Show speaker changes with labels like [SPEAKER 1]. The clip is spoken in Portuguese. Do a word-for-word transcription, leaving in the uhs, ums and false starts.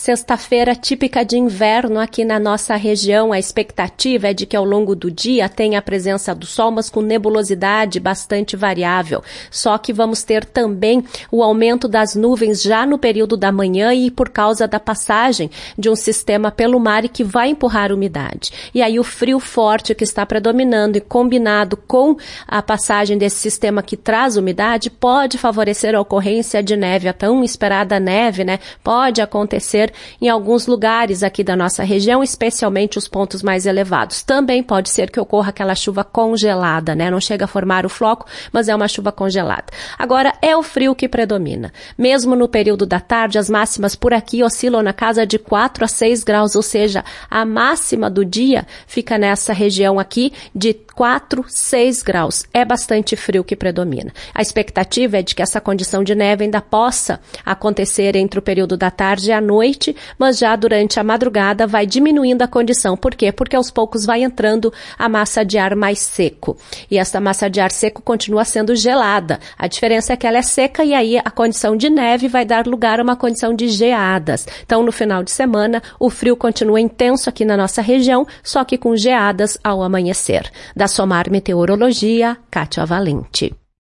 [SPEAKER 1] Sexta-feira típica de inverno aqui na nossa região. A expectativa é de que ao longo do dia tenha a presença do sol, mas com nebulosidade bastante variável. Só que vamos ter também o aumento das nuvens já no período da manhã e por causa da passagem de um sistema pelo mar e que vai empurrar umidade. E aí o frio forte que está predominando e combinado com a passagem desse sistema que traz umidade pode favorecer a ocorrência de neve. A tão esperada neve, né? Pode acontecer em alguns lugares aqui da nossa região, especialmente os pontos mais elevados. Também pode ser que ocorra aquela chuva congelada, né? Não chega a formar o floco, mas é uma chuva congelada. Agora, é o frio que predomina. Mesmo no período da tarde, as máximas por aqui oscilam na casa de quatro a seis graus, ou seja, a máxima do dia fica nessa região aqui de quatro, seis graus. É bastante frio que predomina. A expectativa é de que essa condição de neve ainda possa acontecer entre o período da tarde e a noite, mas já durante a madrugada vai diminuindo a condição. Por quê? Porque aos poucos vai entrando a massa de ar mais seco. E essa massa de ar seco continua sendo gelada. A diferença é que ela é seca e aí a condição de neve vai dar lugar a uma condição de geadas. Então, no final de semana, o frio continua intenso aqui na nossa região, só que com geadas ao amanhecer. Da Somar Meteorologia, Kátia Valente.